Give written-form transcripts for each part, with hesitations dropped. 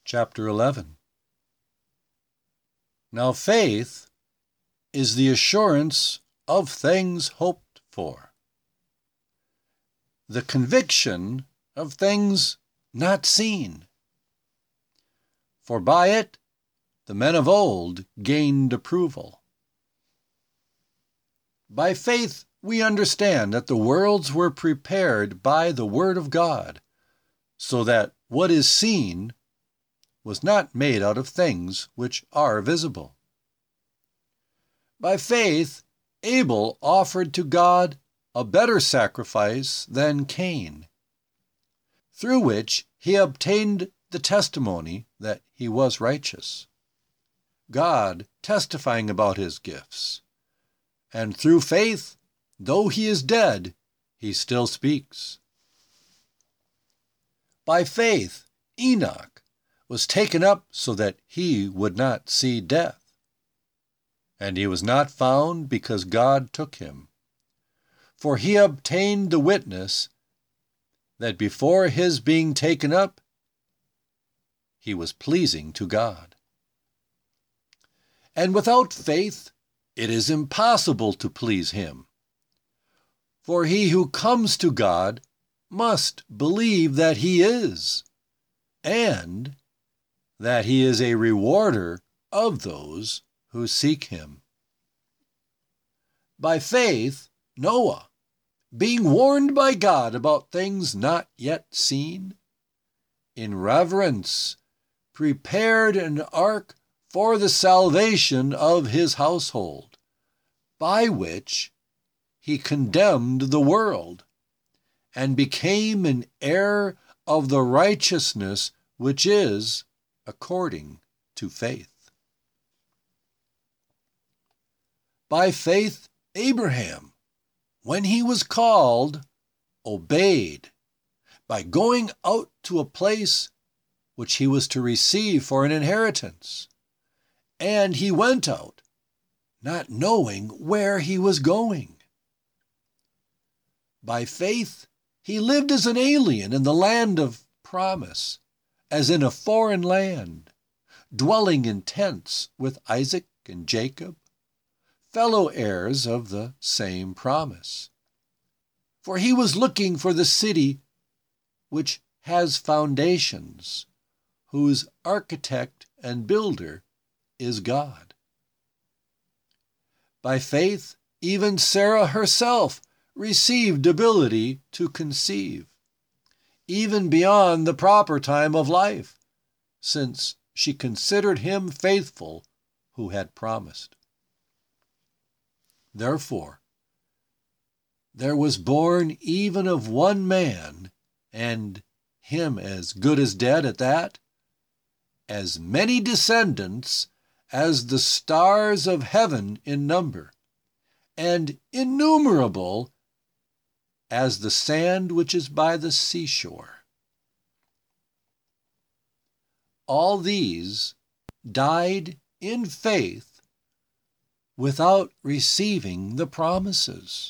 Chapter 11. Now faith is the assurance of things hoped for, the conviction of things not seen. For by it the men of old gained approval. By faith we understand that the worlds were prepared by the word of God, so that what is seen was not made out of things which are visible. By faith Abel offered to God a better sacrifice than Cain, through which he obtained the testimony that he was righteous, God testifying about his gifts. And through faith, though he is dead, he still speaks. By faith Enoch was taken up so that he would not see death. And he was not found because God took him. For he obtained the witness that before his being taken up, he was pleasing to God. And without faith, it is impossible to please him. For he who comes to God must believe that he is, and that he is a rewarder of those who seek him. By faith, Noah, being warned by God about things not yet seen, in reverence prepared an ark for the salvation of his household, by which he condemned the world, and became an heir of the righteousness which is according to faith. By faith Abraham, when he was called, obeyed, by going out to a place which he was to receive for an inheritance. And he went out, not knowing where he was going. By faith he lived as an alien in the land of promise, as in a foreign land, dwelling in tents with Isaac and Jacob, fellow heirs of the same promise. For he was looking for the city which has foundations, whose architect and builder is God. By faith, even Sarah herself received ability to conceive, even beyond the proper time of life, since she considered him faithful who had promised. Therefore, there was born even of one man, and him as good as dead at that, as many descendants as the stars of heaven in number, and innumerable as the sand which is by the seashore. All these died in faith without receiving the promises,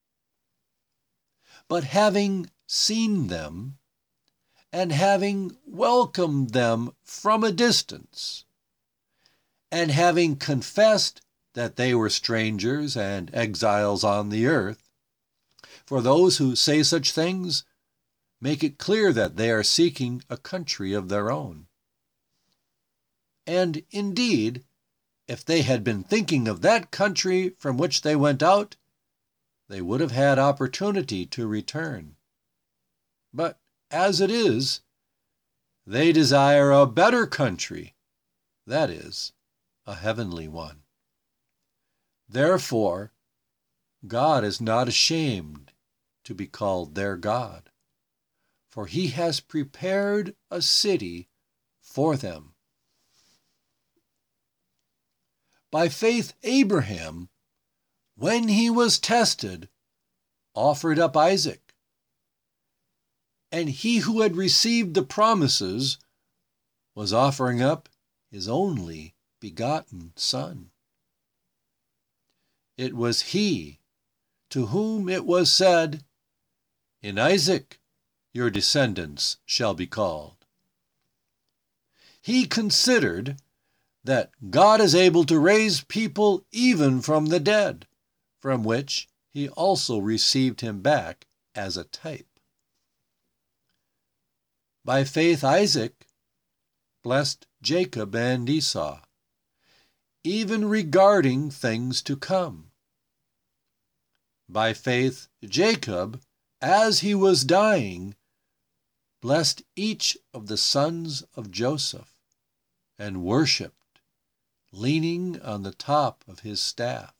but having seen them, and having welcomed them from a distance, and having confessed that they were strangers and exiles on the earth. For those who say such things make it clear that they are seeking a country of their own. And indeed, if they had been thinking of that country from which they went out, they would have had opportunity to return. But as it is, they desire a better country, that is, a heavenly one. Therefore, God is not ashamed to be called their God, for he has prepared a city for them. By faith Abraham, when he was tested, offered up Isaac. And he who had received the promises was offering up his only begotten son. It was he to whom it was said, "In Isaac your descendants shall be called." he considered that God is able to raise people even from the dead, from which he also received him back as a type. By faith, Isaac blessed Jacob and Esau, even regarding things to come. By faith, Jacob, as he was dying, blessed each of the sons of Joseph and worshipped, leaning on the top of his staff.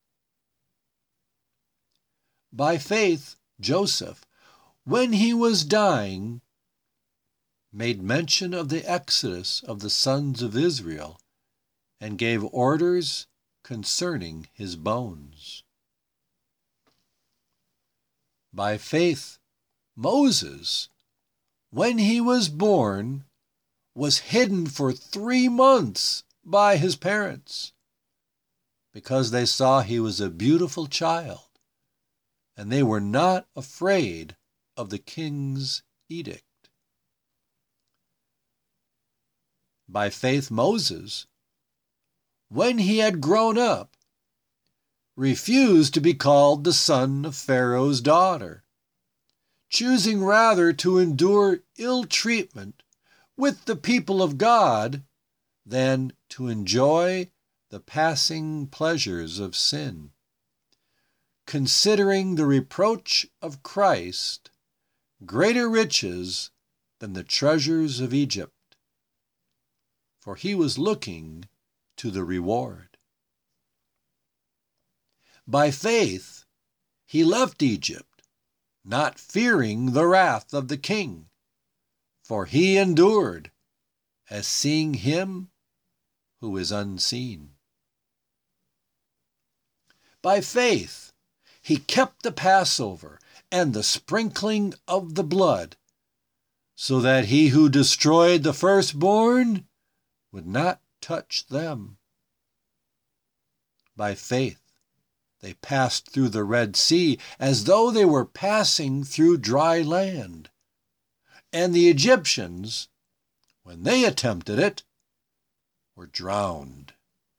By faith, Joseph, when he was dying, made mention of the exodus of the sons of Israel and gave orders concerning his bones. By faith, Moses, when he was born, was hidden for 3 months by his parents, because they saw he was a beautiful child, and they were not afraid of the king's edict. By faith, Moses, when he had grown up, refused to be called the son of Pharaoh's daughter, choosing rather to endure ill treatment with the people of God than to enjoy the passing pleasures of sin, considering the reproach of Christ greater riches than the treasures of Egypt, for he was looking to the reward. By faith, he left Egypt, not fearing the wrath of the king, for he endured as seeing him who is unseen. By faith, he kept the Passover and the sprinkling of the blood, so that he who destroyed the firstborn would not touch them. By faith, they passed through the Red Sea as though they were passing through dry land. And the Egyptians, when they attempted it, were drowned.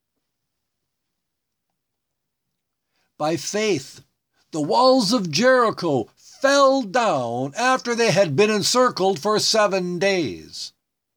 By faith, the walls of Jericho fell down after they had been encircled for 7 days.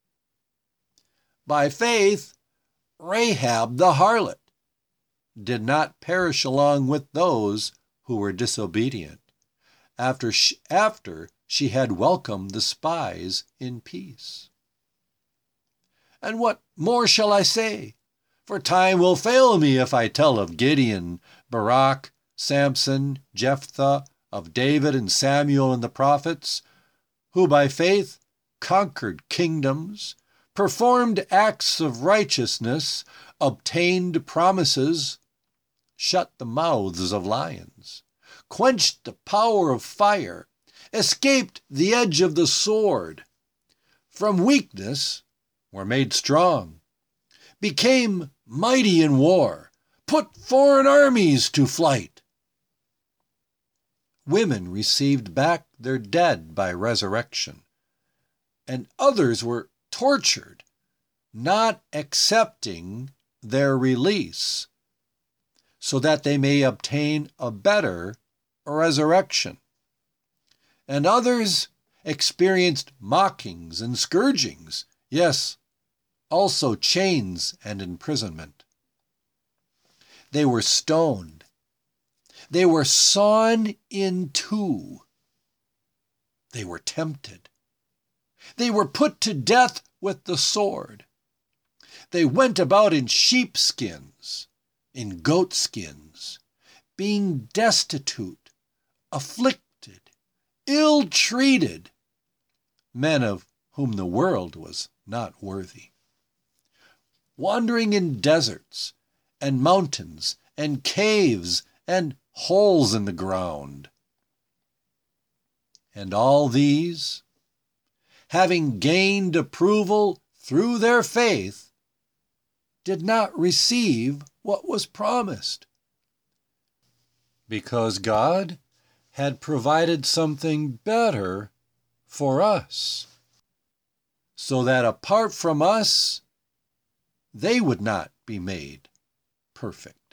By faith, Rahab the harlot did not perish along with those who were disobedient, after she had welcomed the spies in peace. And what more shall I say? For time will fail me if I tell of Gideon, Barak, Samson, Jephthah, of David and Samuel and the prophets, who by faith conquered kingdoms, performed acts of righteousness, obtained promises, shut the mouths of lions, quenched the power of fire, escaped the edge of the sword, from weakness were made strong, became mighty in war, put foreign armies to flight. Women received back their dead by resurrection, and others were tortured, not accepting their release, so that they may obtain a better resurrection. And others experienced mockings and scourgings, yes, also chains and imprisonment. They were stoned. They were sawn in two. They were tempted. They were put to death with the sword. They went about in sheepskins, in goatskins, being destitute, afflicted, ill-treated, men of whom the world was not worthy, wandering in deserts and mountains and caves and holes in the ground. And all these, having gained approval through their faith, did not receive what was promised, because God had provided something better for us, so that apart from us, they would not be made perfect.